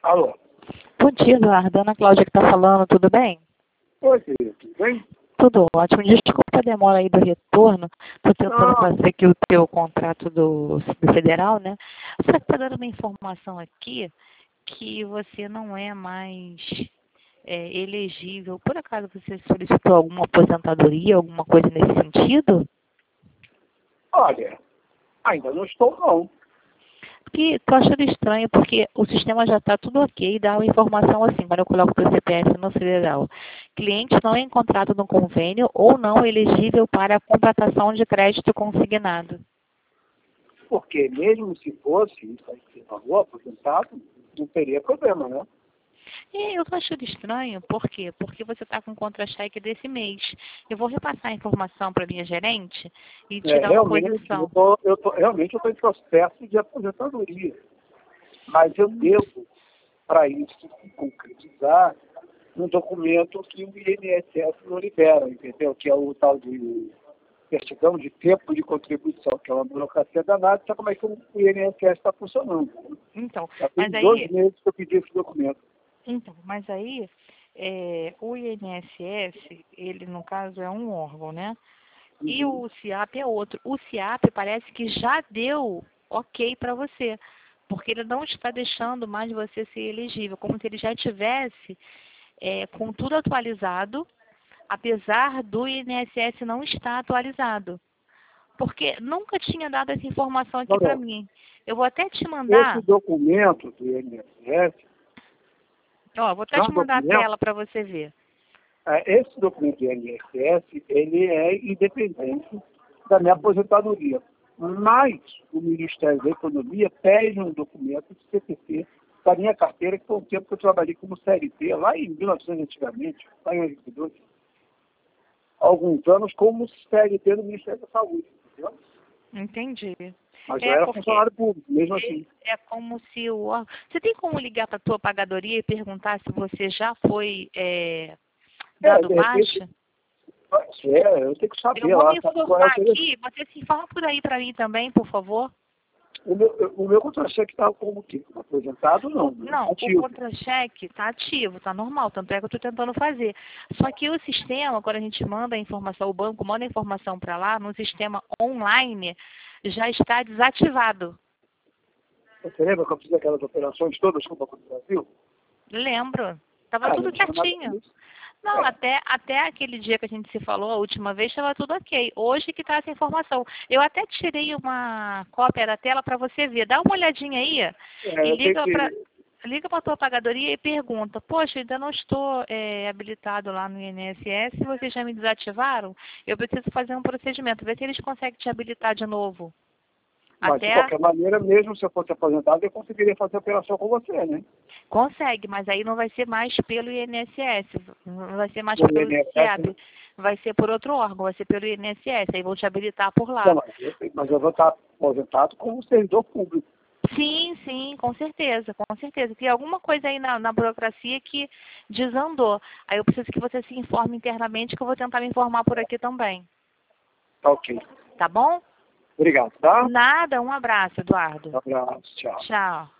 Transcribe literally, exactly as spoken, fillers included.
Alô? Bom dia, Eduardo. Ana Cláudia que está falando, tudo bem? Oi, querido, tudo bem? Tudo ótimo. Desculpa a demora aí do retorno. Estou tentando Não, fazer aqui o teu contrato do, do federal, né? Só que está dando uma informação aqui que você não é mais é, elegível. Por acaso você solicitou alguma aposentadoria, alguma coisa nesse sentido? olha, ainda não estou não. Porque estou achando estranho, porque o sistema já está tudo ok, dá uma informação assim, quando eu coloco o teu C P F no federal. Cliente não é encontrado no convênio ou não elegível para a contratação de crédito consignado. Porque mesmo se fosse isso aí que você falou, aposentado, não teria problema, né? E eu estou achando estranho, por quê? Porque você está com contra-cheque desse mês. Eu vou repassar a informação para a minha gerente e te É, dar uma realmente, eu posição. tô, eu tô, realmente eu estou em processo de aposentadoria. Mas eu devo, para isso se concretizar, um documento que o I N S S não libera, entendeu? Que é o tal de certidão de tempo de contribuição, que é uma burocracia danada. Sabe como é que o I N S S está funcionando? Então, Já tem mas dois aí, meses que eu pedi esse documento. então, mas aí é, o I N S S, ele no caso é um órgão, né? E Uhum. o CIAP é outro. O CIAP parece que já deu ok para você, porque ele não está deixando mais você ser elegível, como se ele já tivesse é, com tudo atualizado, apesar do I N S S não estar atualizado. Porque nunca tinha dado essa informação aqui Não, para não. mim. Eu vou até te Esse mandar, documento do I N S S ó, vou até é te um mandar a documento, tela para você ver. é, esse documento do I N S S, ele é independente da minha aposentadoria. Mas o Ministério da Economia pede um documento de C P T da minha carteira, que foi o tempo que eu trabalhei como C L T, lá em mil e novecentos antigamente, lá em oitenta e dois, há alguns anos, como C L T do Ministério da Saúde, entendeu? Entendi. Mas eu É era porque funcionário público, mesmo assim. é é como se o órgão... Você tem como ligar para a tua pagadoria e perguntar se você já foi é, É, dado de repente, baixa? é, eu tenho que Eu saber vou lá, me sabe qual é o informar telefone. aqui, você se informa por aí para mim também, por favor. O meu, o meu contra-cheque estava como que? Aposentado, não, né? Não, o Ativo. contra-cheque está ativo, está normal, tanto é que eu estou tentando fazer. Só que o sistema, quando a gente manda a informação, o banco manda a informação para lá, no sistema online, já está desativado. Você lembra que eu fiz aquelas operações todas com o Banco do Brasil? Lembro. Estava Ah, tudo não tinha nada certinho. disso. Não, É, até, até aquele dia que a gente se falou, a última vez, estava tudo ok. Hoje que está essa informação. Eu até tirei uma cópia da tela para você ver. Dá uma olhadinha aí é, e eu tenho liga para que... liga para a tua pagadoria e pergunta, poxa, ainda não estou é, habilitado lá no I N S S, vocês já me desativaram? Eu preciso fazer um procedimento, ver se eles conseguem te habilitar de novo. Mas, de Até qualquer maneira, mesmo se eu fosse aposentado, eu conseguiria fazer a operação com você, né? consegue, mas aí não vai ser mais pelo I N S S, não vai ser mais O pelo I N S S, né? CIAB, vai ser por outro órgão, vai ser pelo I N S S, aí vão te habilitar por Não, lá. mas eu, mas eu vou estar aposentado como servidor público. Sim, sim, com certeza, com certeza. Tem alguma coisa aí na, na burocracia que desandou. Aí eu preciso que você se informe internamente, que eu vou tentar me informar por aqui também. Tá ok. Tá bom? Obrigado, tá? Nada, um abraço, Eduardo. Um abraço, tchau. Tchau.